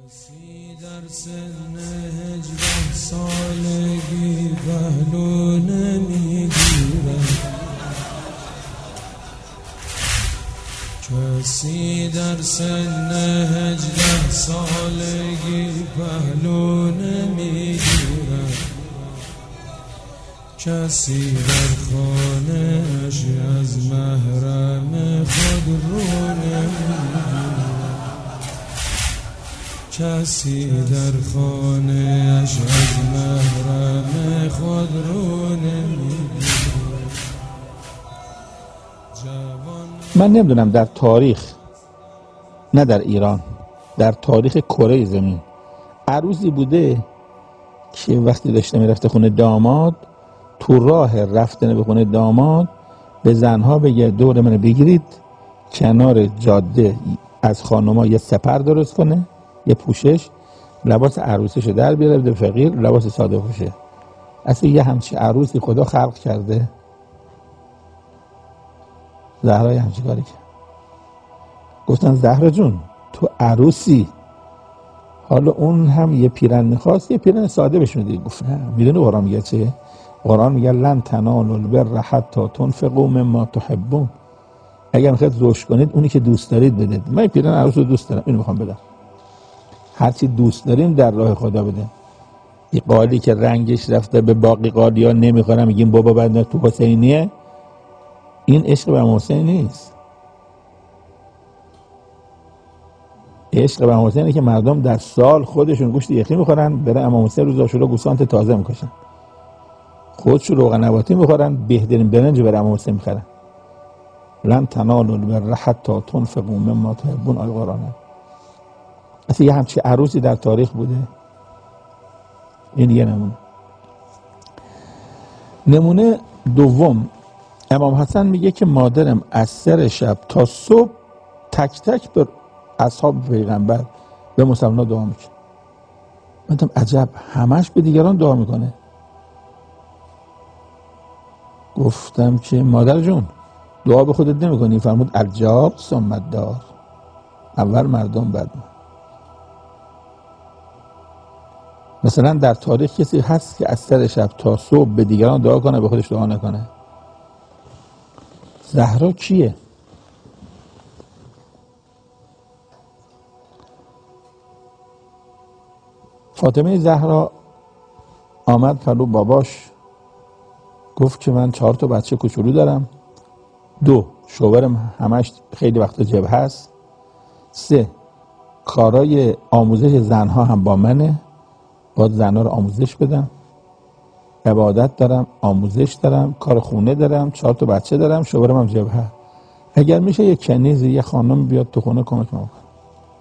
کسی در سن 18 سالگی پهلو نمیگیرد، کسی در سن 18 سالگی پهلو نمیگیرد، کسی در خانه‌اش از محرم خود رو نمیگیرد، کسی در خانه‌اش از محرم خود رو نمیگیرد. من نمیدونم در تاریخ، نه در ایران، در تاریخ کره زمین عروسی بوده که وقتی داشته میرفته خونه داماد، تو راه رفتن به خونه داماد به زنها بگه دور من بگیرید، کنار جاده از خانوما یه سپر درست کنه، یه پوشش، لباس عروسیشو در بیاره بده فقیر، لباس ساده پوشه. اصلا یه همچی عروسی خدا خلق کرده؟ زهرا یه همچی کاری کرد. گفتن زهرا جون تو عروسی، حالا اون هم یه پیرن میخواست، یه پیرن ساده بشونه دیگه. گفت نه. میدونی قرآن میگه چه؟ قرآن میگه لن تنالوا البر حتی تنفقوا مما تحبون. اگر میخواید زوج کنید اونی که دوست دارید بدید. من پیرن عروس رو دوست دارم، اینو میخوام بدم. هرچی دوست داریم در راه خدا بده. این قالی که رنگش رفته به باقی قالیا نمیخورم، میگیم بابا بعد تو حسینیه، این عشق به حسین نیست. عشق به حسینه که مردم در سال خودشون گوشت یخی میخورن، برن امام حسین روز عاشورا گوسفند تازه میکشن، خودشون روغن نباتی میخورن، بهترین برنج برای امام حسین میخرن. لن تنالوا البر حتی تنفقوا مما تحبون، آیه قرآنه. اصلا یه همچی عروسی در تاریخ بوده؟ این یه نمونه. نمونه دوم، امام حسن میگه که مادرم از سر شب تا صبح تک تک به اصحاب پیغمبر به مسلمان دعا میکنه. من گفتم عجب، همش به دیگران دعا میکنه. گفتم که مادر جون دعا به خودت نمیکنی؟ فرمود الجار ثم الدار، اول مردم بعد من. مثلا در تاریخ کسی هست که از سر شب تا صبح به دیگران دعا کنه به خودش دعا نکنه؟ زهرا کیه؟ فاطمه زهرا آمد پلو باباش، گفت که من 4 تا بچه کوچولو دارم، 2 شوهرم همش خیلی وقتا جبهه است، 3 کارای آموزش زنها هم با منه، باید زنها رو آموزش بدم، عبادت دارم، آموزش دارم، کار خونه دارم، 4 تا بچه دارم، شوهرم هم جبهه. اگر میشه یه کنیزی، یه خانم بیاد تو خونه کمک ما کنه.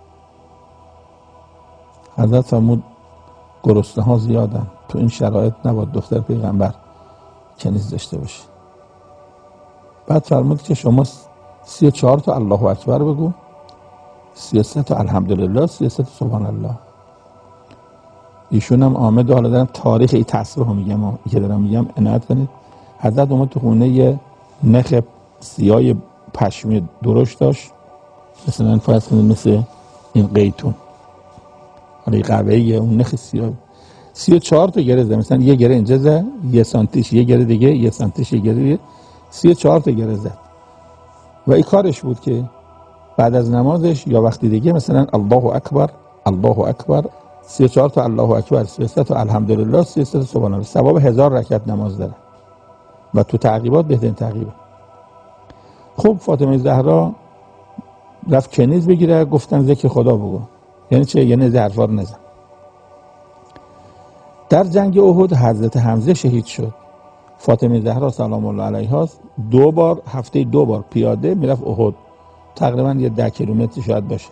حضرت فرمود گرسنه ها زیادن، تو این شرایط نباید دختر پیغمبر کنیز داشته باشه. بعد فرمود که شما 34 تا الله اکبر بگو، 33 تا الحمدلله، 33 تا سبحان الله. ایشون هم آمد، حالا دارم تاریخ این تصویح رو میگم، که دارم میگم عنایت کنید. حضرت اومد تو خونه یه نخ سیاه پشمی درشت داشت، مثلا فرض کنید مثل این قیتون، حالا این قبعه اون نخ سیاه، 34 تا گره زد. مثلا یه گره اینجا زد، 1 سانتیش یه گره دیگه، 1 سانتیش یه گره دیگه، 34 تا گره زد. و این کارش بود که بعد از نمازش یا وقتی دیگه مثلا الله اکبر الله اکبر، 34 تا الله اکبر، 33 تا الحمدلله، 33 تا سبحان الله، ثواب 1000 رکعت نماز داره و تو تعقیبات بهترین تعقیبه. خب فاطمه زهرا رفت کنیز بگیره، گفتن ذکر خدا بگو. یعنی چه؟ یعنی از حرفا رو نزن. در جنگ احد حضرت حمزه شهید شد. فاطمه زهرا سلام الله علیها 2 بار، هفته 2 بار پیاده میرفت احد، تقریبا یه 10 کیلومتر شاید باشه.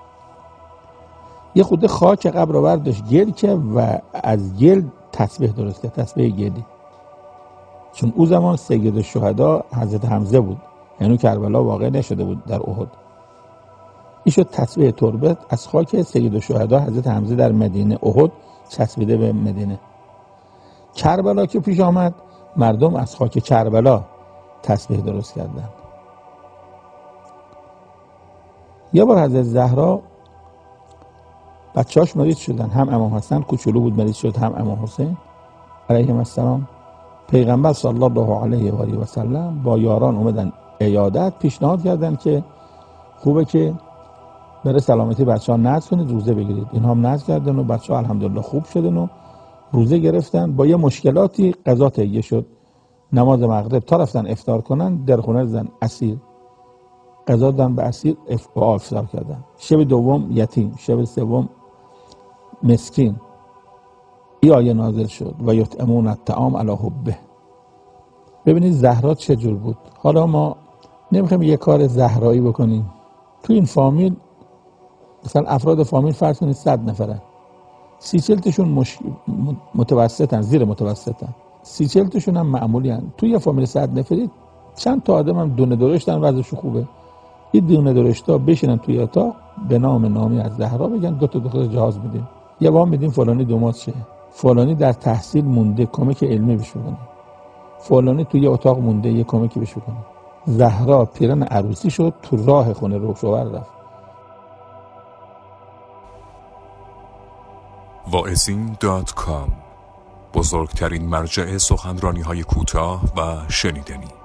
یه خود خاک قبر رو برداشت گل که و از گل تسبیح درست کرد، تسبیح گلی. چون او زمان سید الشهدا حضرت حمزه بود، یعنی کربلا واقع نشده بود در احد. این شد تسبیح تربت از خاک سید الشهدا حضرت حمزه در مدینه احد چسبیده به مدینه. کربلا که پیش آمد، مردم از خاک کربلا تسبیح درست کردن. یه بار حضرت زهرا بچه‌هاش مریض شدن، هم امام حسن کوچولو بود مریض شد، هم امام حسین علیهم السلام. پیغمبر صلی الله علیه و آله و سلم با یاران اومدن عیادت، پیشنهاد کردن که خوبه که برای سلامتی بچه‌ها نذر کنید، روزه بگیرید. اینها هم نذر کردن و بچه‌ها الحمدلله خوب شدن و روزه گرفتن. با یه مشکلاتی قضا تهیه شد، نماز مغرب تا رفتن افطار کنن در خونه زدن اسیر، قضا دادن به اسیر افطار کردن. شب دوم یتیم، شب سوم مسکین. این آیه نازل شد و یطعمون الطعام علی حبه. ببینید زهرا چه جور بود. حالا ما نمیخوایم یه کار زهرایی بکنیم. تو این فامیل مثلا افراد فامیل فرض کنید 100 نفره، 30-40 تاشون متوسطن، زیر متوسطن، 30-40 تاشون هم معمولی هن. توی یه فامیل 100 نفری چند تا آدم هم دونه درشتن وضعشون خوبه، این دونه درشتا بشینن توی اتاق به نامی از زهرا بگن 2 تا دختر جهاز میدیم، یه وام میدیم فلانی دومات شه، فلانی در تحصیل مونده کمک علمی بهش بکنه، فلانی توی اتاق مونده یه کمکی بهش بکنه. زهرا پیرن عروسی شد، تو راه خونه رو شوهر رفت. واعظین.com، بزرگترین مرجع سخنرانی‌های کوتاه و شنیدنی.